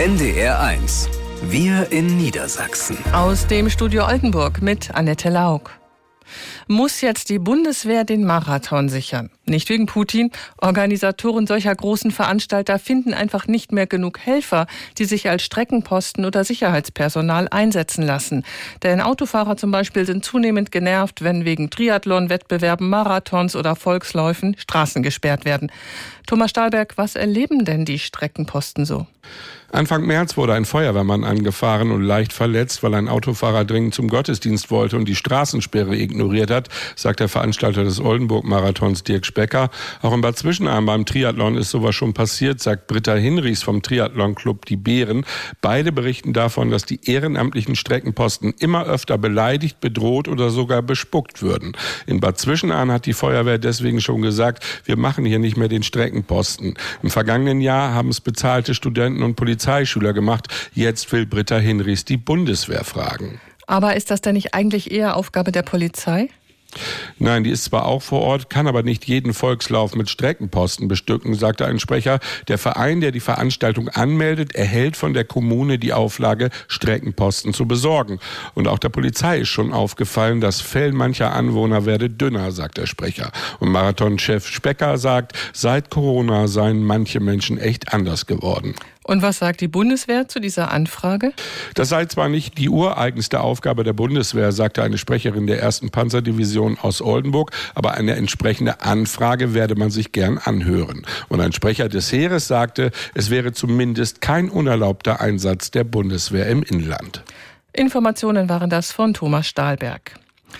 NDR1. Wir in Niedersachsen. Aus dem Studio Oldenburg mit Annette Lauk. Muss jetzt die Bundeswehr den Marathon sichern? Nicht wegen Putin. Organisatoren solcher großen Veranstalter finden einfach nicht mehr genug Helfer, die sich als Streckenposten oder Sicherheitspersonal einsetzen lassen. Denn Autofahrer zum Beispiel sind zunehmend genervt, wenn wegen Triathlon-Wettbewerben, Marathons oder Volksläufen Straßen gesperrt werden. Thomas Stahlberg, was erleben denn die Streckenposten so? Anfang März wurde ein Feuerwehrmann angefahren und leicht verletzt, weil ein Autofahrer dringend zum Gottesdienst wollte und die Straßensperre ignoriert hat, sagt der Veranstalter des Oldenburg-Marathons Dirk Specker. Auch in Bad Zwischenahn beim Triathlon ist sowas schon passiert, sagt Britta Hinrichs vom Triathlon-Club Die Bären. Beide berichten davon, dass die ehrenamtlichen Streckenposten immer öfter beleidigt, bedroht oder sogar bespuckt würden. In Bad Zwischenahn hat die Feuerwehr deswegen schon gesagt, wir machen hier nicht mehr den Streckenposten. Im vergangenen Jahr haben es bezahlte Studenten und Polizeischüler gemacht. Jetzt will Britta Hinrichs die Bundeswehr fragen. Aber ist das denn nicht eigentlich eher Aufgabe der Polizei? Nein, die ist zwar auch vor Ort, kann aber nicht jeden Volkslauf mit Streckenposten bestücken, sagte ein Sprecher. Der Verein, der die Veranstaltung anmeldet, erhält von der Kommune die Auflage, Streckenposten zu besorgen. Und auch der Polizei ist schon aufgefallen, das Fell mancher Anwohner werde dünner, sagt der Sprecher. Und Marathonchef Specker sagt, seit Corona seien manche Menschen echt anders geworden. Und was sagt die Bundeswehr zu dieser Anfrage? Das sei zwar nicht die ureigenste Aufgabe der Bundeswehr, sagte eine Sprecherin der 1. Panzerdivision aus Oldenburg, aber eine entsprechende Anfrage werde man sich gern anhören. Und ein Sprecher des Heeres sagte, es wäre zumindest kein unerlaubter Einsatz der Bundeswehr im Inland. Informationen waren das von Thomas Stahlberg.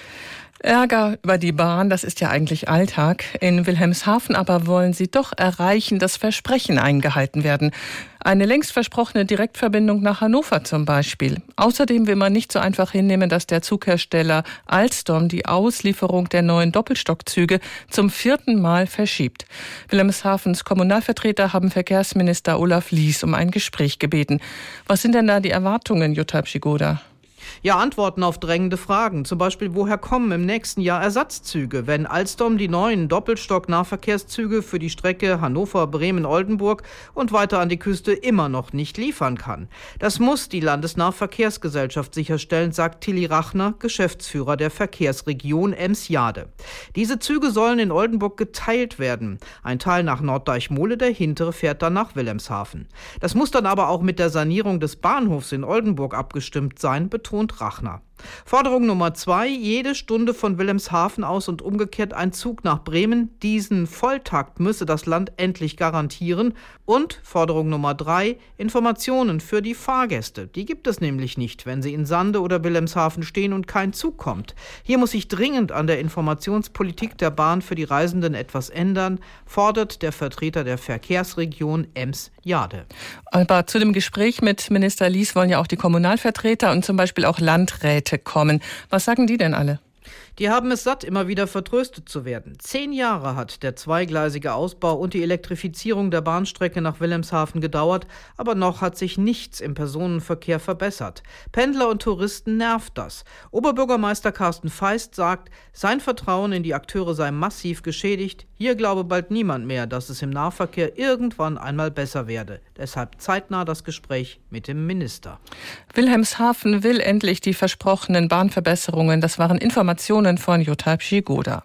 Ärger über die Bahn, das ist ja eigentlich Alltag. In Wilhelmshaven aber wollen sie doch erreichen, dass Versprechen eingehalten werden. Eine längst versprochene Direktverbindung nach Hannover zum Beispiel. Außerdem will man nicht so einfach hinnehmen, dass der Zughersteller Alstom die Auslieferung der neuen Doppelstockzüge zum 4. Mal verschiebt. Wilhelmshavens Kommunalvertreter haben Verkehrsminister Olaf Lies um ein Gespräch gebeten. Was sind denn da die Erwartungen, Jutta Pschigoda? Ja, Antworten auf drängende Fragen. Zum Beispiel, woher kommen im nächsten Jahr Ersatzzüge, wenn Alstom die neuen Doppelstock-Nahverkehrszüge für die Strecke Hannover-Bremen-Oldenburg und weiter an die Küste immer noch nicht liefern kann? Das muss die Landesnahverkehrsgesellschaft sicherstellen, sagt Tilly Rachner, Geschäftsführer der Verkehrsregion Ems-Jade. Diese Züge sollen in Oldenburg geteilt werden. Ein Teil nach Norddeichmole, der hintere fährt dann nach Wilhelmshaven. Das muss dann aber auch mit der Sanierung des Bahnhofs in Oldenburg abgestimmt sein, betont Rachner. Forderung Nummer 2, jede Stunde von Wilhelmshaven aus und umgekehrt ein Zug nach Bremen. Diesen Volltakt müsse das Land endlich garantieren. Und Forderung Nummer 3, Informationen für die Fahrgäste. Die gibt es nämlich nicht, wenn sie in Sande oder Wilhelmshaven stehen und kein Zug kommt. Hier muss sich dringend an der Informationspolitik der Bahn für die Reisenden etwas ändern, fordert der Vertreter der Verkehrsregion Ems-Jade. Aber zu dem Gespräch mit Minister Lies wollen ja auch die Kommunalvertreter und zum Beispiel auch Landräte kommen. Was sagen die denn alle? Die haben es satt, immer wieder vertröstet zu werden. 10 Jahre hat der zweigleisige Ausbau und die Elektrifizierung der Bahnstrecke nach Wilhelmshaven gedauert, aber noch hat sich nichts im Personenverkehr verbessert. Pendler und Touristen nervt das. Oberbürgermeister Carsten Feist sagt, sein Vertrauen in die Akteure sei massiv geschädigt. Hier glaube bald niemand mehr, dass es im Nahverkehr irgendwann einmal besser werde. Deshalb zeitnah das Gespräch mit dem Minister. Wilhelmshaven will endlich die versprochenen Bahnverbesserungen. Das waren Informationen von Jutta Pschigoda.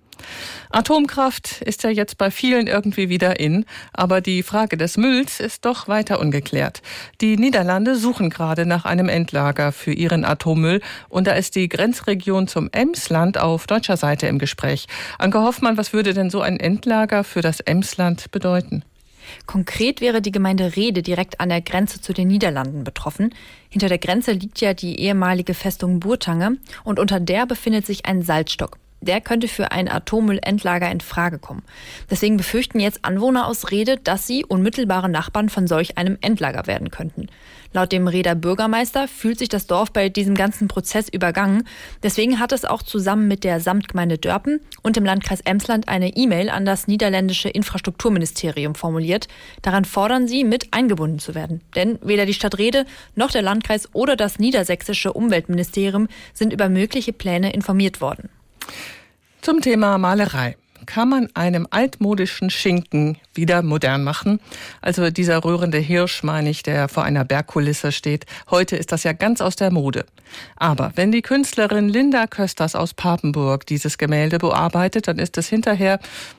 Atomkraft ist ja jetzt bei vielen irgendwie wieder in, aber die Frage des Mülls ist doch weiter ungeklärt. Die Niederlande suchen gerade nach einem Endlager für ihren Atommüll und da ist die Grenzregion zum Emsland auf deutscher Seite im Gespräch. Anke Hoffmann, was würde denn so ein Endlager für das Emsland bedeuten? Konkret wäre die Gemeinde Rhede direkt an der Grenze zu den Niederlanden betroffen. Hinter der Grenze liegt ja die ehemalige Festung Burtange und unter der befindet sich ein Salzstock. Der könnte für ein Atommüllendlager in Frage kommen. Deswegen befürchten jetzt Anwohner aus Rhede, dass sie unmittelbare Nachbarn von solch einem Endlager werden könnten. Laut dem Rheder Bürgermeister fühlt sich das Dorf bei diesem ganzen Prozess übergangen. Deswegen hat es auch zusammen mit der Samtgemeinde Dörpen und dem Landkreis Emsland eine E-Mail an das niederländische Infrastrukturministerium formuliert. Daran fordern sie, mit eingebunden zu werden. Denn weder die Stadt Rhede noch der Landkreis oder das niedersächsische Umweltministerium sind über mögliche Pläne informiert worden. Zum Thema Malerei. kann man einem altmodischen Schinken wieder modern machen. Also dieser rührende Hirsch, meine ich, der vor einer Bergkulisse steht. Heute ist das ja ganz aus der Mode. Aber wenn die Künstlerin Linda Kösters aus Papenburg dieses Gemälde bearbeitet, dann ist es hinterher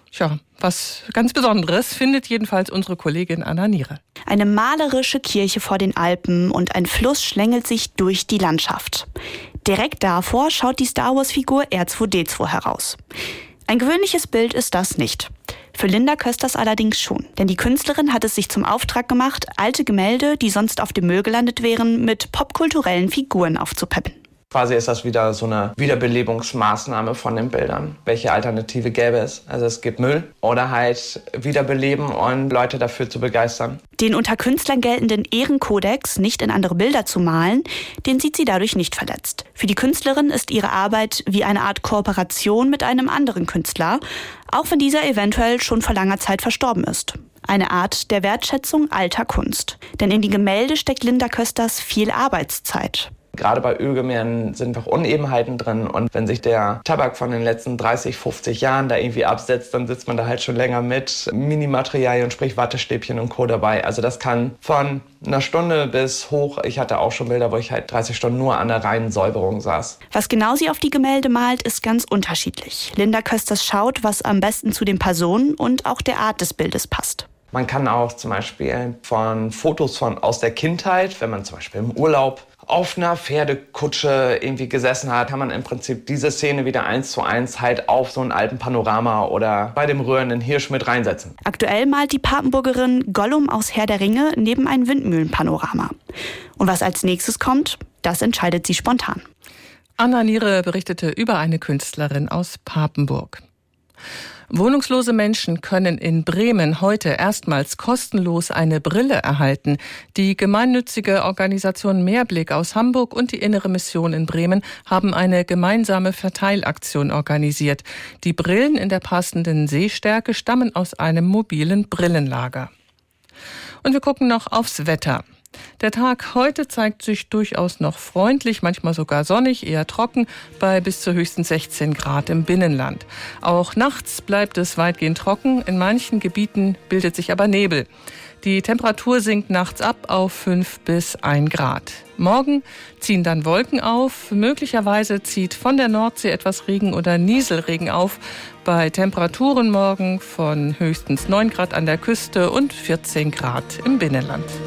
was ganz Besonderes, findet jedenfalls unsere Kollegin Anna Niere. Eine malerische Kirche vor den Alpen und ein Fluss schlängelt sich durch die Landschaft. Direkt davor schaut die Star-Wars-Figur R2-D2 heraus. Ein gewöhnliches Bild ist das nicht. Für Linda Kösters allerdings schon. Denn die Künstlerin hat es sich zum Auftrag gemacht, alte Gemälde, die sonst auf dem Müll gelandet wären, mit popkulturellen Figuren aufzupeppen. Quasi ist das wieder so eine Wiederbelebungsmaßnahme von den Bildern. Welche Alternative gäbe es? Also es gibt Müll oder halt wiederbeleben und Leute dafür zu begeistern. Den unter Künstlern geltenden Ehrenkodex, nicht in andere Bilder zu malen, den sieht sie dadurch nicht verletzt. Für die Künstlerin ist ihre Arbeit wie eine Art Kooperation mit einem anderen Künstler, auch wenn dieser eventuell schon vor langer Zeit verstorben ist. Eine Art der Wertschätzung alter Kunst. Denn in die Gemälde steckt Linda Kösters viel Arbeitszeit. Gerade bei Ölgemälden sind noch Unebenheiten drin und wenn sich der Tabak von den letzten 30, 50 Jahren da irgendwie absetzt, dann sitzt man da halt schon länger mit Minimaterialien, sprich Wattestäbchen und Co. dabei. Also das kann von einer Stunde bis hoch, ich hatte auch schon Bilder, wo ich halt 30 Stunden nur an der reinen Säuberung saß. Was genau sie auf die Gemälde malt, ist ganz unterschiedlich. Linda Kösters schaut, was am besten zu den Personen und auch der Art des Bildes passt. Man kann auch zum Beispiel von Fotos aus der Kindheit, wenn man zum Beispiel im Urlaub auf einer Pferdekutsche irgendwie gesessen hat, kann man im Prinzip diese Szene wieder 1:1 halt auf so ein Alpenpanorama oder bei dem rührenden Hirsch mit reinsetzen. Aktuell malt die Papenburgerin Gollum aus Herr der Ringe neben ein Windmühlenpanorama. Und was als nächstes kommt, das entscheidet sie spontan. Anna Niere berichtete über eine Künstlerin aus Papenburg. Wohnungslose Menschen können in Bremen heute erstmals kostenlos eine Brille erhalten. Die gemeinnützige Organisation Mehrblick aus Hamburg und die Innere Mission in Bremen haben eine gemeinsame Verteilaktion organisiert. Die Brillen in der passenden Sehstärke stammen aus einem mobilen Brillenlager. Und wir gucken noch aufs Wetter. Der Tag heute zeigt sich durchaus noch freundlich, manchmal sogar sonnig, eher trocken, bei bis zu höchstens 16 Grad im Binnenland. Auch nachts bleibt es weitgehend trocken, in manchen Gebieten bildet sich aber Nebel. Die Temperatur sinkt nachts ab auf 5 bis 1 Grad. Morgen ziehen dann Wolken auf, möglicherweise zieht von der Nordsee etwas Regen oder Nieselregen auf, bei Temperaturen morgen von höchstens 9 Grad an der Küste und 14 Grad im Binnenland.